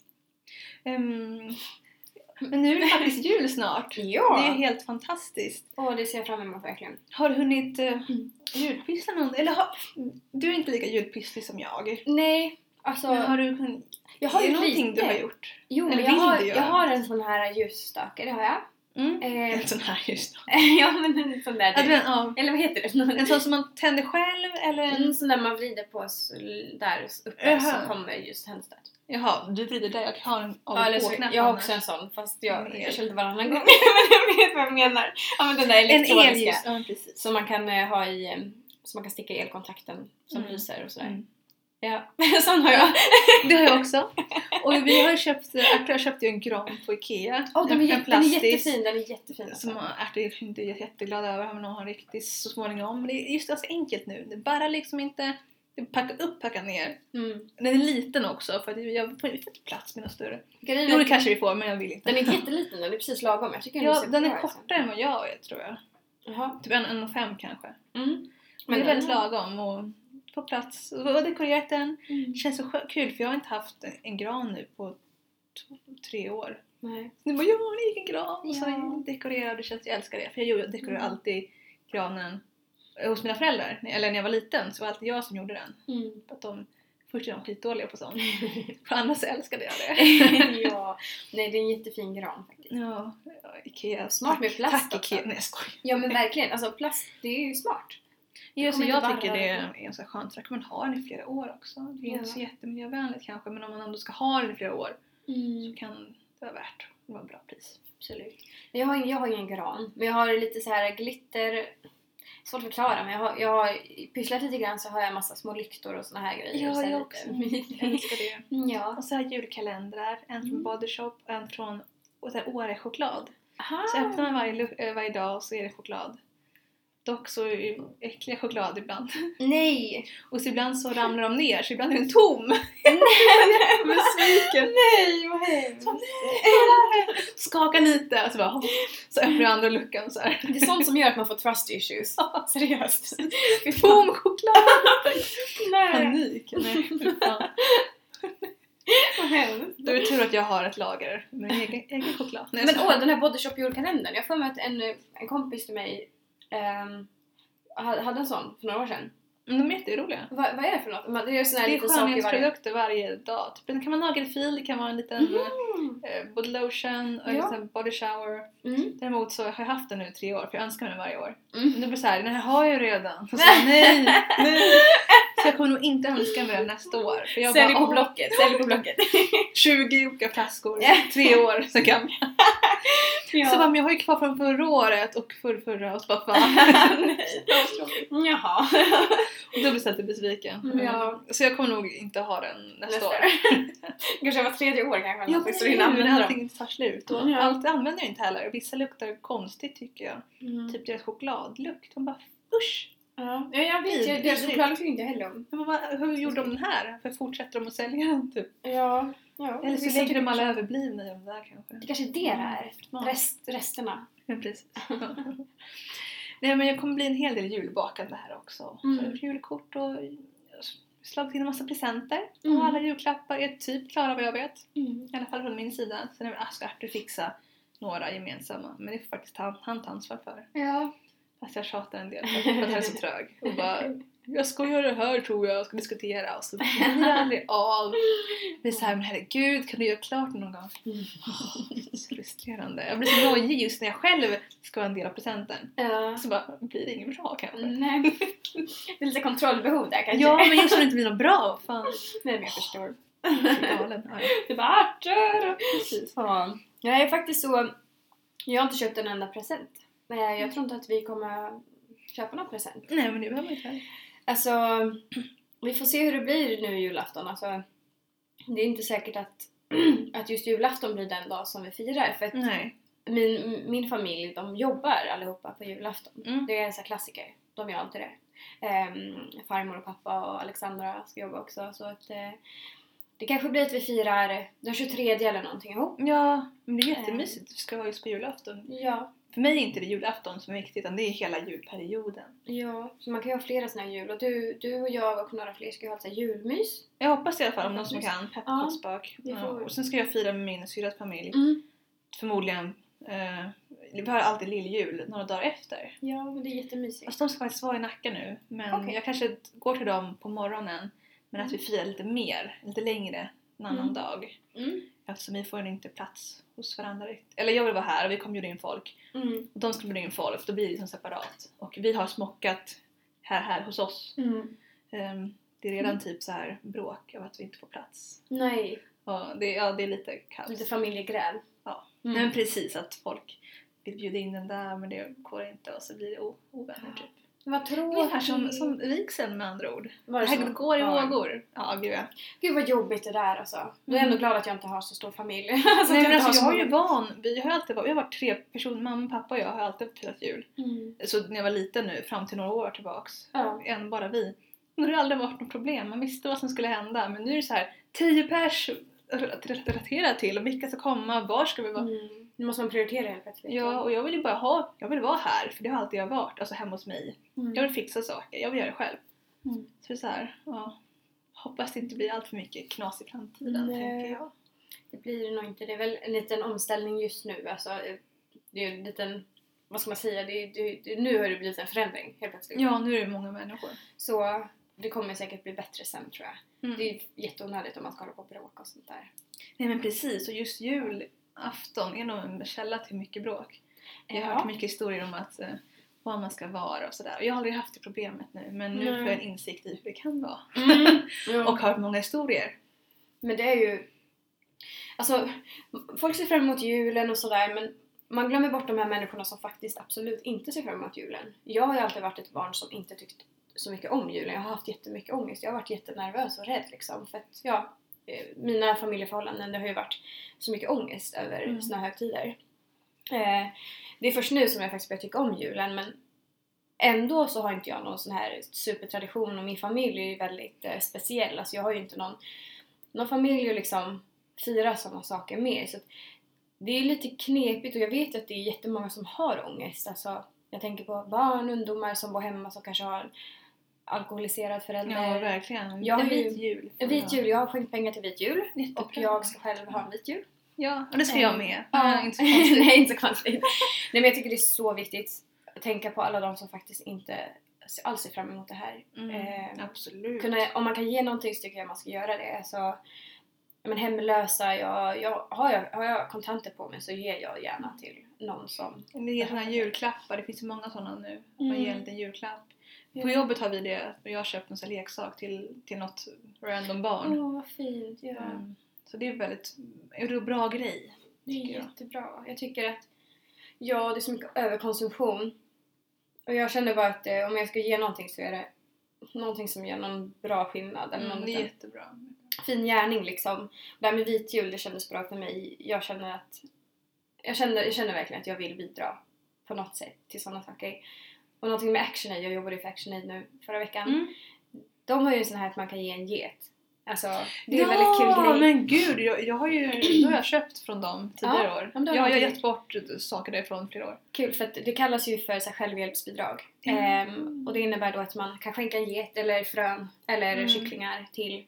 Men nu är det faktiskt jul snart. Ja. Det är helt fantastiskt. Det ser jag fram emot verkligen. Har du hunnit julpyssla någon? Eller du är inte lika julpysslig som jag. Nej, alltså... Men har du jag har ju någonting lite. Du har gjort? Jo, men jag har en sån här ljusstake, det har jag. En sån här ljusstake? Ja, men en sån där. Eller vad heter det? En sån som man tänder själv? Eller en sån där man vrider på där uppe så kommer just tändstart. Jaha, du vrider där. Jag har en AV-knapp. Jag har också en sån, fast jag köpte varannan gång. Men jag vet vad jag menar. Ja, men den där elektroniska. En precis. Som man kan ha i, som man kan sticka i elkontakten som lyser och sådär. Ja, sån har jag. Det har jag också. Och vi har köpt en gran på Ikea. Den är jättefin, den är jättefin. Som Arthur inte är jätteglad över, men hon har riktigt så småningom. Men det är just ganska enkelt nu. Det är bara liksom inte packa ner. Den är liten också, för att jag får inte plats med något större. Jo, det kanske vi får, men jag vill inte. Den är inte jätteliten, den är precis lagom. Jag tycker den är kortare än vad jag är, tror jag. Jaha. Typ 1,5 kanske. Men det är väldigt lagom och på plats. Och dekorerat den. Det känns så kul, för jag har inte haft en gran nu på 3 år. Nej. Nu bara, jag har en egen gran. Och så dekorerar, det känns, jag älskar det. För jag dekorerar alltid granen hos mina föräldrar. Eller när jag var liten så var alltid jag som gjorde den. För att först är de skitdåliga på sånt. För annars älskade jag det. Ja. Nej, det är en jättefin gran faktiskt. Ja, Ikea. Smart med plast. Tack Ikea. Nej, jag skojar. Ja, men verkligen. Alltså plast, det är ju smart. Ja, så jag tycker det är så skönt. Så kan man ha den i flera år också. Det är inte så jättemiljövänligt kanske. Men om man ändå ska ha den i flera år så kan det vara värt. Det var en bra pris. Absolut. Jag har ingen gran. Men jag har lite så här glitter. Svårt att förklara, men jag har pysslat lite grann, så har jag en massa små lyktor och såna här grejer. Ja, jag också. Jag älskar det. Ja. Och så här julkalendrar. En från Body Shop och en från Åre-choklad. Aha. Så öppnar man varje dag och så är det choklad. Dock så är det äckliga choklad ibland. Nej! Och så ibland så ramlar de ner, så ibland är den tom. Nej! Nej, vad hemskt! Skaka lite och så bara, så öppnar andra luckan så här. Det är sånt som gör att man får trust issues. Seriöst. Tom choklad! Nej. Panik. Nej, fan. Vad hemskt. Det är tur att jag har ett lager med egen choklad. Men den här Body Shop julkalendern. Jag får med att en kompis till mig hade en sån för några år sedan. De är jätteroliga. Vad är det för något? Det är skönhetsprodukter varje dag. Typ, det kan vara nagelfil, det kan vara en liten body lotion och en liten body shower. Däremot så har jag haft den nu i 3 år, för jag önskar mig den varje år. Nu blir det så här, den här har jag redan. Så nej. Så jag kommer nog inte önska mig det nästa år. För jag Sälj på Blocket. 20 olika flaskor, 3 år så gamla. Ja. Så bara, men jag har ju kvar från förra året och förra och så bara fan. Jaha. Och då blir jag lite besviken. Ja. Så jag kommer nog inte ha den nästa år. Kanske var 3:e år kanske. Ja, men allting tar slut. Och allt använder jag inte heller. Vissa luktar konstigt tycker jag. Typ deras chokladlukt. De bara, usch. Ja, jag vet ju. Deras chokladlukt inte heller om. Hur gjorde de den här? För fortsätter de att sälja den typ? Ja. Eller så lägger de alla överblivna i de där kanske. Det kanske är det där. Resterna. Ja, precis. Nej, men jag kommer bli en hel del julbakande här också. Så julkort och slagit in en massa presenter. Och alla julklappar är typ klara vad jag vet. I alla fall från min sida. Sen är det Arthur fixa några gemensamma. Men det får faktiskt han ta ansvar för. Ja. Fast jag tjatar en del för att jag är så trög. Och bara, jag ska göra det här tror jag ska diskutera. Och så blir det aldrig av. Det är såhär, men herregud, kan du göra klart någon gång? Det är så frustrerande. Jag blir så nojig just när jag själv ska vara en del av presenten. Så bara, blir det inget bra kanske? Nej. Det är lite kontrollbehov där kanske. Ja, men just när det inte blir något bra. Fan. Nej, men jag förstår. Galen. Ja. Det är bara Arthur. Precis. Ja. Jag är faktiskt så... Jag har inte köpt en enda present. Jag tror inte att vi kommer köpa någon present. Nej, men det behöver man inte. Alltså, vi får se hur det blir nu i julafton. Alltså, det är inte säkert att just julafton blir den dag som vi firar. För att min familj, de jobbar allihopa på julafton. Det är en sån klassiker. De gör alltid det. Farmor och pappa och Alexandra ska jobba också. Så att det kanske blir att vi firar den 23 eller någonting ihop. Ja, men det är jättemysigt. Vi ska vara just på julafton. Ja. För mig är inte det julafton som är viktigt, utan det är hela julperioden. Ja, så man kan ju ha flera såna här jul. Och du och jag och några fler ska ju ha ett sånt här julmys. Jag hoppas i alla fall om någon som kan. Pepparkaksbak. Och sen ska jag fira med min syrras familj. Förmodligen. Vi har alltid lilljul några dagar efter. Ja, men det är jättemysigt. Fast de ska faktiskt vara i Nacka nu. Men jag kanske går till dem på morgonen. Men att vi firar lite mer, lite längre en annan dag. Eftersom vi får inte plats hos varandra. Eller jag vill vara här och vi kommer bjuda in folk. Och de ska bjuda in folk, då blir det liksom separat. Och vi har smockat här hos oss. Det är redan typ så här bråk av att vi inte får plats. Nej. Och det är lite kaos. Lite familjegräl. Ja, men precis att folk vill bjuda in den där men det går inte och så blir det ovänner typ. Vad tror ungefär som vigseln med andra ord. Det här går i vågor. Ja, gud ja. Gud vad jobbigt det där alltså. Jag är ändå glad att jag inte har så stor familj. Alltså, nej, men alltså, jag har ju vi har varit 3 personer, mamma, pappa och jag har alltid firat jul. Så när jag var liten nu, fram till några år tillbaks. Än bara vi. Nu har det aldrig varit något problem. Man visste vad som skulle hända. Men nu är det så här 10 pers relatera till. Och vilka ska komma, var ska vi vara? Nu måste man prioritera helt plötsligt. Ja, och jag vill ju bara jag vill vara här. För det har alltid jag varit. Alltså hemma hos mig. Jag vill fixa saker. Jag vill göra det själv. Så det är så här, hoppas det inte blir allt för mycket knas i framtiden, tänker jag. Det blir nog inte. Det är väl en liten omställning just nu. Alltså, det är en liten, vad ska man säga? Nu har det blivit en förändring helt plötsligt. Ja, nu är det många människor. Så det kommer säkert bli bättre sen, tror jag. Det är jätteonödigt om man ska hålla på och bråka och sånt där. Nej, men precis. Och just julafton är nog en källa till mycket bråk. Jag har hört mycket historier om att vad man ska vara och sådär. Jag har aldrig haft det problemet nu. Men nu får jag en insikt i hur det kan vara. Och hört många historier. Men det är ju... Alltså, folk ser fram emot julen och sådär. Men man glömmer bort de här människorna som faktiskt absolut inte ser fram emot julen. Jag har ju alltid varit ett barn som inte tyckt så mycket om julen. Jag har haft jättemycket ångest. Jag har varit jättenervös och rädd liksom. För att, mina familjeförhållanden, det har ju varit så mycket ångest över såna högtider. Det är först nu som jag faktiskt börjar tycka om julen, men ändå så har inte jag någon sån här supertradition och min familj är ju väldigt speciell. Alltså jag har ju inte någon familj att liksom fira sådana saker med. Så det är lite knepigt och jag vet att det är jättemånga som har ångest. Alltså jag tänker på barn, ungdomar som bor hemma som kanske har alkoholiserad förälder. Ja, verkligen. Jag har vit jul. Vit jul. Jag har skänkt pengar till vit jul. Jättebra. Och jag ska själv ha en vit jul. Ja, och det ska jag med. Inte så konstigt. Nej, inte så konstigt. Nej, men jag tycker det är så viktigt att tänka på alla de som faktiskt inte alls ser fram emot det här. Absolut. Om man kan ge någonting så tycker jag man ska göra det. Alltså, men hemlösa, har jag kontanter på mig så ger jag gärna till någon som... Det ger sådana julklappar, det finns ju många sådana nu. Man ger en liten julklapp. På jobbet har vi det. Jag har köpt en sån leksak till något random barn. Vad fint. Ja. Så det är väldigt bra grej. Det är jättebra. Jag tycker att det är så mycket överkonsumtion. Och jag känner bara att om jag ska ge någonting så är det någonting som gör någon bra skillnad. Eller någon det är jättebra. Fin gärning liksom. Det här med vitjul, det kändes bra för mig. Jag känner verkligen att jag vill bidra på något sätt till sådana saker. Och någonting med ActionAid, jag jobbade för ActionAid nu förra veckan. De har ju en sån här att man kan ge en get. Alltså, det är väldigt kul grej. Men gud, jag har jag köpt från dem tidigare år. Jag har gett bort saker därifrån flera år. Kul, för att det kallas ju för så här, självhjälpsbidrag. Och det innebär då att man kan skänka en get eller frön eller kycklingar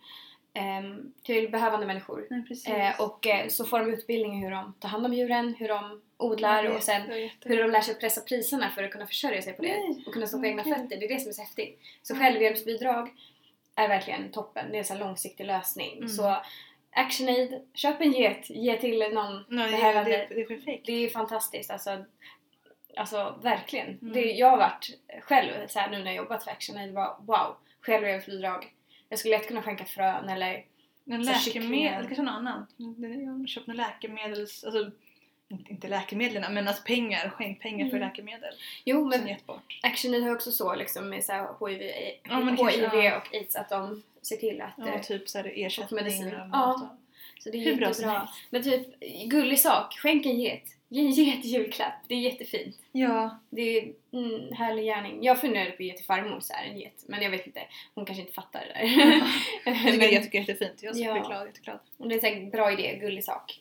till behövande människor. Och så får de utbildning i hur de tar hand om djuren, hur de odlar och sen hur de lär sig pressa priserna för att kunna försörja sig på det och kunna stå på egna fötter. Det är det som är så häftigt. Så självhjälpsbidrag är verkligen toppen. Det är en sån långsiktig lösning. Så ActionAid, köp en get, ge till någon behövande. Det är perfekt. Det är fantastiskt. Alltså verkligen. Jag har varit själv så här, nu när jag jobbat för ActionAid, wow, självhjälpsbidrag. Jag skulle lätt kunna skänka frön eller läkemedel, kanske någon annan. Jag har köpt några läkemedels, alltså inte läkemedlen, men alltså skänk pengar för läkemedel. Jo, men ActionAid har också så liksom med så här HIV och AIDS att de ser till att typ så här ersättning. Så det är jättebra. Men typ gullig sak, skänk en get. Ge en get julklapp. Det är jättefint. Ja. Det är härlig gärning. Jag funderade på att ge till farmor så här en get. Men jag vet inte. Hon kanske inte fattar det där. Jag tycker det är jättefint. Jag är jätteglad. Och det är en bra idé. Gullig sak.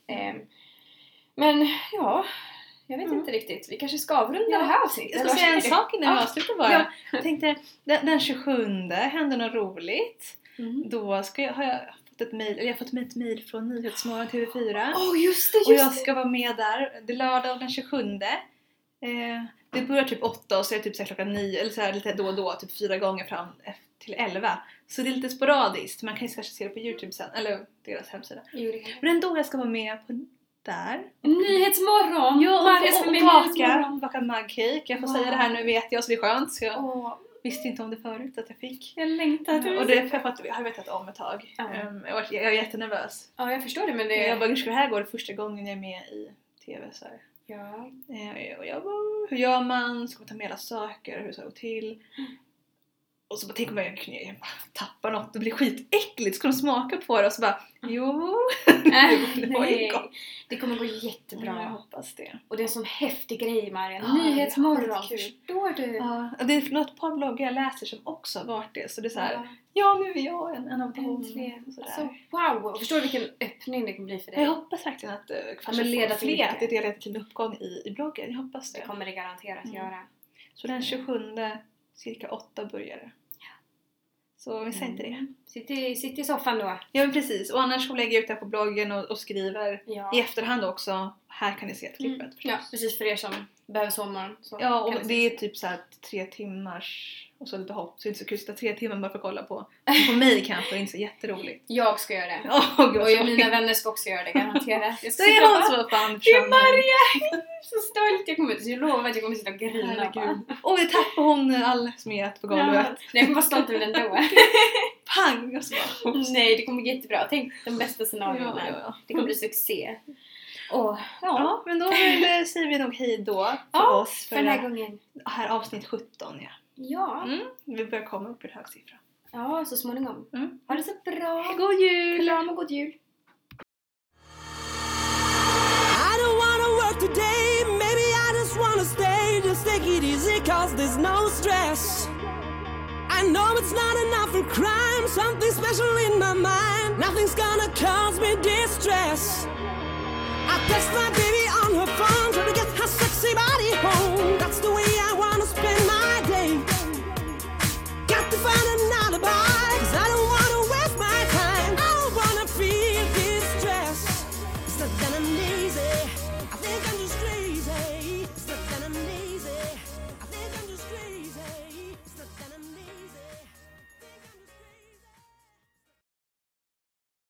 Men ja, jag vet inte riktigt. Vi kanske ska avrunda det här avsnittet. Jag ska säga en sak innan vi avslutar bara. Jag tänkte, den 27 händer något roligt. Då har jag fått ett mejl från Nyhetsmorgon TV4. Just det. Och jag ska vara med där. Det är lördag den 27. Det börjar typ 8 och så är det typ så klockan 9. Eller så här lite då och då. Typ 4 gånger fram till 11. Så det är lite sporadiskt. Man kan ju kanske se det på YouTube sen. Eller deras hemsida. Men ändå jag ska vara med på där. Nyhetsmorgon! Och baka mugcake. Jag får säga det här nu, vet jag, så det är skönt. Så jag visste inte om det förut att jag fick. Jag längtar. Och det är för att jag har vetat om ett tag. Jag är jättenervös. Ja, jag förstår det, men det... Jag bara, det här går det första gången jag är med i TV. Så här. Ja. Och jag bara, hur gör man? Ska man ta med alla saker? Hur ska det gå till? Och så bara tänker man, jag bara tappar något. Det blir skitäckligt. Ska de smaka på det? Och så bara, nej. Det kommer gå jättebra. Jag hoppas det. Och det är en sån häftig grej, Marian. Nyhetsmorgon, förstår du? Ja, det är något par bloggar jag läser som också har varit det. Så det är så här, nu är jag en av dem. Alltså, wow! Förstår du vilken öppning det kommer bli för dig? Jag hoppas verkligen att det kommer leda till fler. Att det leder till en uppgång i bloggen. Jag hoppas det. Det kommer det garanterat göra. Så den 27 cirka 8 börjar det. Så vi säger inte det. Sitt i soffan då. Ja, men precis. Och annars så lägger jag ut det på bloggen och skriver i efterhand också. Här kan ni se ett klippet. Ja, precis, för er som behöver sommaren. Ja, och det är typ så här 3 timmars och så lite hopp. Så det är inte så kul att sitta 3 timmar bara för att kolla på. På mig kanske det är inte så jätteroligt. Jag ska göra det. Och mina vänner ska också göra det, garanterat. Det är hon som var på Andersson. Det är Maria! Så stolt. Jag lovar att jag kommer sitta och grina. Och vi tappar hon all smet på golvet. Nej, jag kommer vara stolt över den då. Pang! Och så bara, nej, det kommer jättebra. Tänk de bästa scenarierna. Ja. Det kommer bli succé. Ja, men då säger vi nog hej då för oss. För den här gången. Här avsnitt 17, ja. Vi börjar komma upp i en hög siffra. Ja, så småningom. Ha det så bra. God jul! Kram och god jul. I don't wanna work today. Maybe I just wanna stay. Just take it easy cause there's no stress. I know it's not enough for crime. Something special in my mind. Nothing's gonna cause me distress. I text my baby on her phone, try to get her sexy body home. That's the way I wanna spend my day. Got to find an alibi, 'cause